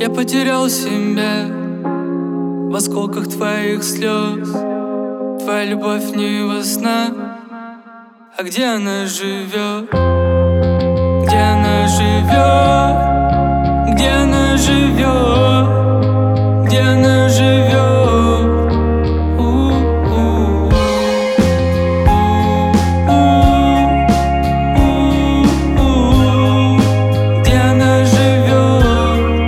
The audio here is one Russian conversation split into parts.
Я потерял себя в осколках твоих слез. Твоя любовь не во снах. А где она живет? Где она живет? Где она живет? Где она живет? Где она живет?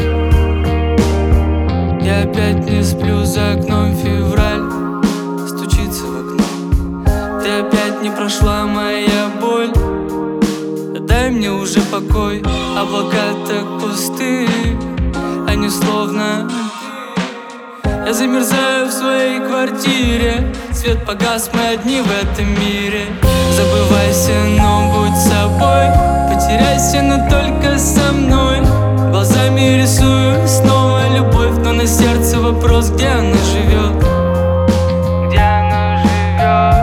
Я опять не сплю, за окном февраль стучится в окно. Ты опять не прошла, моя боль. Дай мне уже покой. Облака так пусты, они словно... Я замерзаю в своей квартире. Свет погас, мы одни в этом мире. Забывайся, но будь собой. Потеряйся, но только со мной. Глазами рисую снова любовь, но на сердце вопрос, где она живет? Где она живет?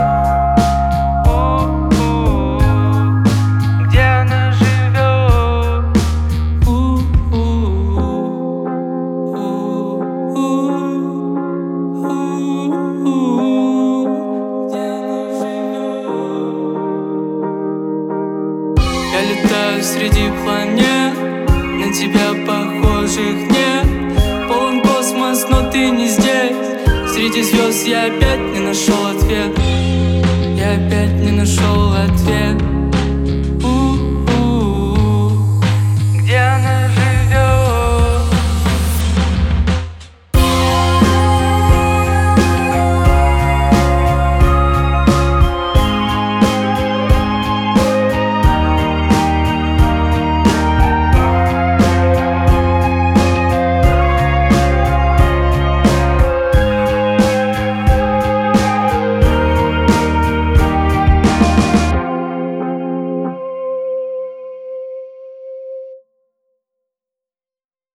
Где она живет? Я летаю среди планет, на тебя похожих нет. Полон космос, но ты не здесь. Среди звезд я опять не нашел ответ. Я опять не нашел ответ.